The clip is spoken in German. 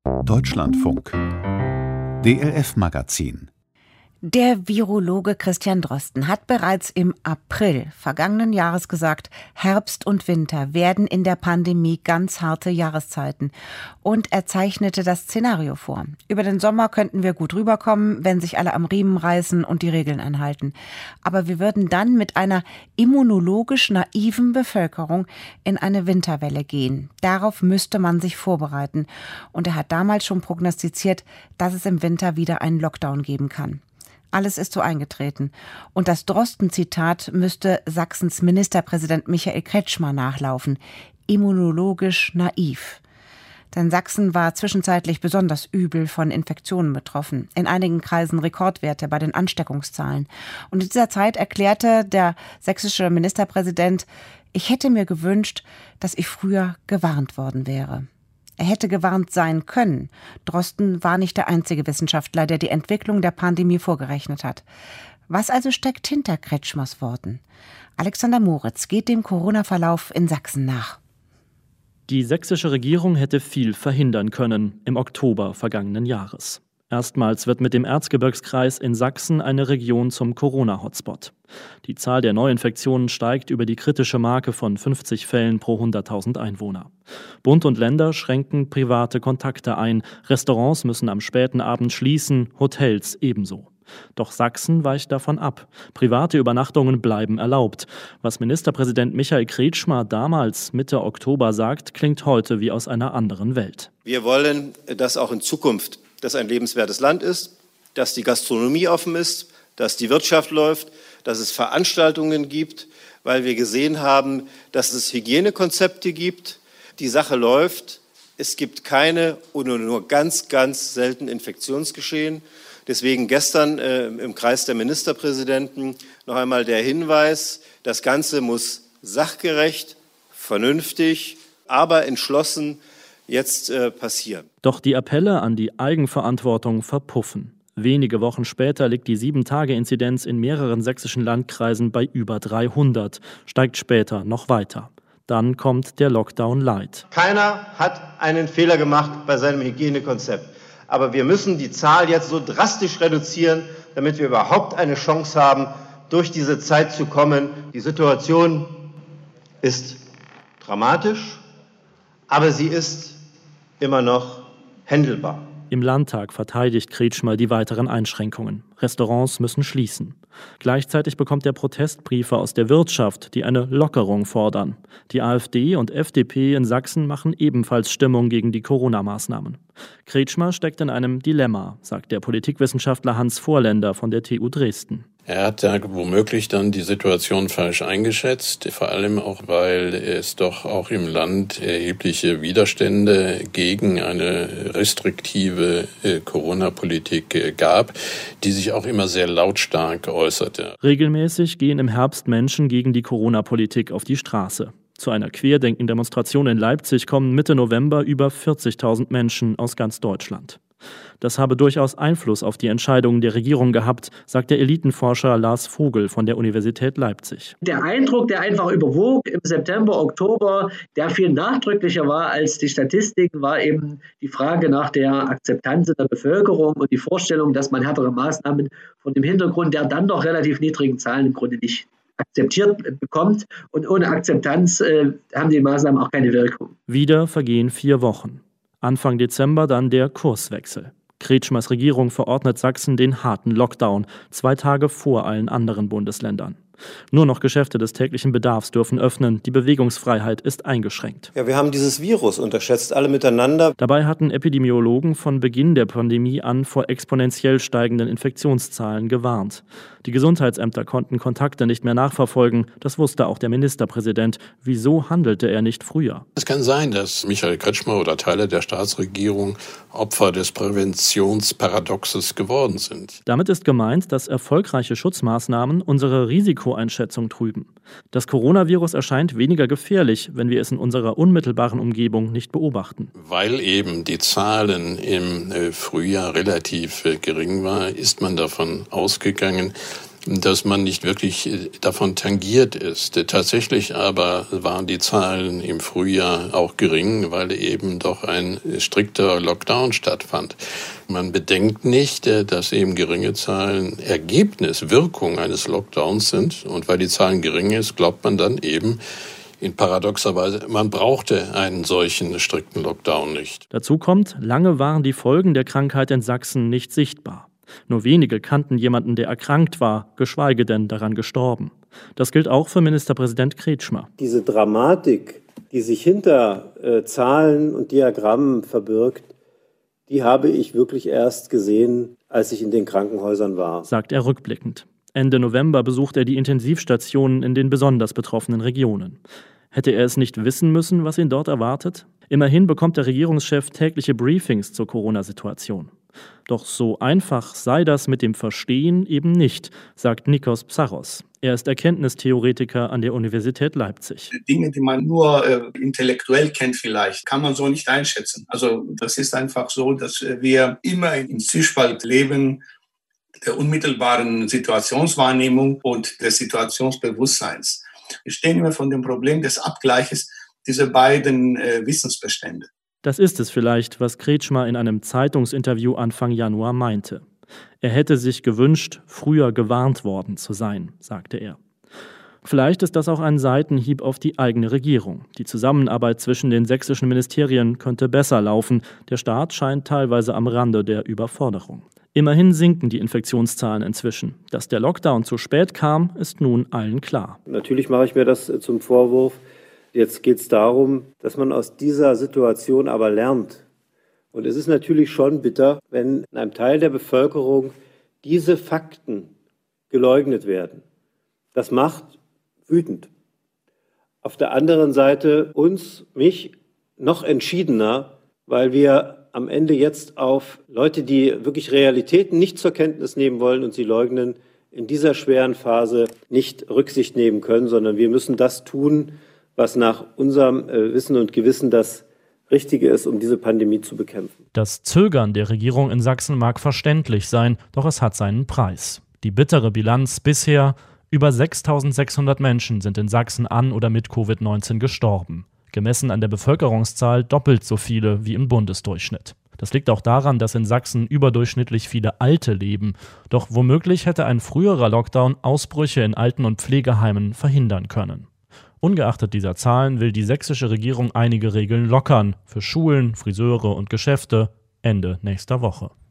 Deutschlandfunk DLF-Magazin. Der Virologe Christian Drosten hat bereits im April vergangenen Jahres gesagt, Herbst und Winter werden in der Pandemie ganz harte Jahreszeiten. Und er zeichnete das Szenario vor. Über den Sommer könnten wir gut rüberkommen, wenn sich alle am Riemen reißen und die Regeln einhalten. Aber wir würden dann mit einer immunologisch naiven Bevölkerung in eine Winterwelle gehen. Darauf müsste man sich vorbereiten. Und er hat damals schon prognostiziert, dass es im Winter wieder einen Lockdown geben kann. Alles ist so eingetreten. Und das Drosten-Zitat müsste Sachsens Ministerpräsident Michael Kretschmer nachlaufen. Immunologisch naiv. Denn Sachsen war zwischenzeitlich besonders übel von Infektionen betroffen. In einigen Kreisen Rekordwerte bei den Ansteckungszahlen. Und in dieser Zeit erklärte der sächsische Ministerpräsident, ich hätte mir gewünscht, dass ich früher gewarnt worden wäre. Er hätte gewarnt sein können. Drosten war nicht der einzige Wissenschaftler, der die Entwicklung der Pandemie vorgerechnet hat. Was also steckt hinter Kretschmers Worten? Alexander Moritz geht dem Corona-Verlauf in Sachsen nach. Die sächsische Regierung hätte viel verhindern können im Oktober vergangenen Jahres. Erstmals wird mit dem Erzgebirgskreis in Sachsen eine Region zum Corona-Hotspot. Die Zahl der Neuinfektionen steigt über die kritische Marke von 50 Fällen pro 100.000 Einwohner. Bund und Länder schränken private Kontakte ein. Restaurants müssen am späten Abend schließen, Hotels ebenso. Doch Sachsen weicht davon ab. Private Übernachtungen bleiben erlaubt. Was Ministerpräsident Michael Kretschmer damals Mitte Oktober sagt, klingt heute wie aus einer anderen Welt. Wir wollen, dass auch in Zukunft das ein lebenswertes Land ist, dass die Gastronomie offen ist, dass die Wirtschaft läuft, dass es Veranstaltungen gibt, weil wir gesehen haben, dass es Hygienekonzepte gibt. Die Sache läuft. Es gibt keine oder nur ganz, ganz selten Infektionsgeschehen. Deswegen gestern im Kreis der Ministerpräsidenten noch einmal der Hinweis, das Ganze muss sachgerecht, vernünftig, aber entschlossen jetzt passieren. Doch die Appelle an die Eigenverantwortung verpuffen. Wenige Wochen später liegt die 7-Tage-Inzidenz in mehreren sächsischen Landkreisen bei über 300, steigt später noch weiter. Dann kommt der Lockdown Light. Keiner hat einen Fehler gemacht bei seinem Hygienekonzept. Aber wir müssen die Zahl jetzt so drastisch reduzieren, damit wir überhaupt eine Chance haben, durch diese Zeit zu kommen. Die Situation ist dramatisch, aber sie ist immer noch händelbar. Im Landtag verteidigt Kretschmer die weiteren Einschränkungen. Restaurants müssen schließen. Gleichzeitig bekommt er Protestbriefe aus der Wirtschaft, die eine Lockerung fordern. Die AfD und FDP in Sachsen machen ebenfalls Stimmung gegen die Corona-Maßnahmen. Kretschmer steckt in einem Dilemma, sagt der Politikwissenschaftler Hans Vorländer von der TU Dresden. Er hat da womöglich dann die Situation falsch eingeschätzt, vor allem auch, weil es doch auch im Land erhebliche Widerstände gegen eine restriktive Corona-Politik gab, die sich auch immer sehr lautstark äußerte. Regelmäßig gehen im Herbst Menschen gegen die Corona-Politik auf die Straße. Zu einer Querdenken-Demonstration in Leipzig kommen Mitte November über 40.000 Menschen aus ganz Deutschland. Das habe durchaus Einfluss auf die Entscheidungen der Regierung gehabt, sagt der Elitenforscher Lars Vogel von der Universität Leipzig. Der Eindruck, der einfach überwog im September, Oktober, der viel nachdrücklicher war als die Statistiken, war eben die Frage nach der Akzeptanz der Bevölkerung und die Vorstellung, dass man härtere Maßnahmen von dem Hintergrund der dann doch relativ niedrigen Zahlen im Grunde nicht akzeptiert bekommt. Und ohne Akzeptanz haben die Maßnahmen auch keine Wirkung. Wieder vergehen 4 Wochen. Anfang Dezember dann der Kurswechsel. Kretschmers Regierung verordnet Sachsen den harten Lockdown, 2 Tage vor allen anderen Bundesländern. Nur noch Geschäfte des täglichen Bedarfs dürfen öffnen, die Bewegungsfreiheit ist eingeschränkt. Ja, wir haben dieses Virus unterschätzt, alle miteinander. Dabei hatten Epidemiologen von Beginn der Pandemie an vor exponentiell steigenden Infektionszahlen gewarnt. Die Gesundheitsämter konnten Kontakte nicht mehr nachverfolgen, das wusste auch der Ministerpräsident. Wieso handelte er nicht früher? Es kann sein, dass Michael Kretschmer oder Teile der Staatsregierung Opfer des Präventionsparadoxes geworden sind. Damit ist gemeint, dass erfolgreiche Schutzmaßnahmen unsere Risikoeinschätzung trüben. Das Coronavirus erscheint weniger gefährlich, wenn wir es in unserer unmittelbaren Umgebung nicht beobachten. Weil eben die Zahlen im Frühjahr relativ gering waren, ist man davon ausgegangen, dass man nicht wirklich davon tangiert ist. Tatsächlich aber waren die Zahlen im Frühjahr auch gering, weil eben doch ein strikter Lockdown stattfand. Man bedenkt nicht, dass eben geringe Zahlen Wirkung eines Lockdowns sind. Und weil die Zahlen gering ist, glaubt man dann eben, in paradoxer Weise, man brauchte einen solchen strikten Lockdown nicht. Dazu kommt, lange waren die Folgen der Krankheit in Sachsen nicht sichtbar. Nur wenige kannten jemanden, der erkrankt war, geschweige denn daran gestorben. Das gilt auch für Ministerpräsident Kretschmer. Diese Dramatik, die sich hinter Zahlen und Diagrammen verbirgt, die habe ich wirklich erst gesehen, als ich in den Krankenhäusern war, sagt er rückblickend. Ende November besucht er die Intensivstationen in den besonders betroffenen Regionen. Hätte er es nicht wissen müssen, was ihn dort erwartet? Immerhin bekommt der Regierungschef tägliche Briefings zur Corona-Situation. Doch so einfach sei das mit dem Verstehen eben nicht, sagt Nikos Psaros. Er ist Erkenntnistheoretiker an der Universität Leipzig. Dinge, die man nur intellektuell kennt vielleicht, kann man so nicht einschätzen. Also das ist einfach so, dass wir immer im Zwiespalt leben, der unmittelbaren Situationswahrnehmung und des Situationsbewusstseins. Wir stehen immer von dem Problem des Abgleiches dieser beiden Wissensbestände. Das ist es vielleicht, was Kretschmer in einem Zeitungsinterview Anfang Januar meinte. Er hätte sich gewünscht, früher gewarnt worden zu sein, sagte er. Vielleicht ist das auch ein Seitenhieb auf die eigene Regierung. Die Zusammenarbeit zwischen den sächsischen Ministerien könnte besser laufen. Der Staat scheint teilweise am Rande der Überforderung. Immerhin sinken die Infektionszahlen inzwischen. Dass der Lockdown zu spät kam, ist nun allen klar. Natürlich mache ich mir das zum Vorwurf. Jetzt geht es darum, dass man aus dieser Situation aber lernt. Und es ist natürlich schon bitter, wenn in einem Teil der Bevölkerung diese Fakten geleugnet werden. Das macht wütend. Auf der anderen Seite mich noch entschiedener, weil wir am Ende jetzt auf Leute, die wirklich Realitäten nicht zur Kenntnis nehmen wollen und sie leugnen, in dieser schweren Phase nicht Rücksicht nehmen können, sondern wir müssen das tun, was nach unserem Wissen und Gewissen das Richtige ist, um diese Pandemie zu bekämpfen. Das Zögern der Regierung in Sachsen mag verständlich sein, doch es hat seinen Preis. Die bittere Bilanz bisher: über 6.600 Menschen sind in Sachsen an oder mit Covid-19 gestorben. Gemessen an der Bevölkerungszahl doppelt so viele wie im Bundesdurchschnitt. Das liegt auch daran, dass in Sachsen überdurchschnittlich viele Alte leben. Doch womöglich hätte ein früherer Lockdown Ausbrüche in Alten- und Pflegeheimen verhindern können. Ungeachtet dieser Zahlen will die sächsische Regierung einige Regeln lockern für Schulen, Friseure und Geschäfte Ende nächster Woche.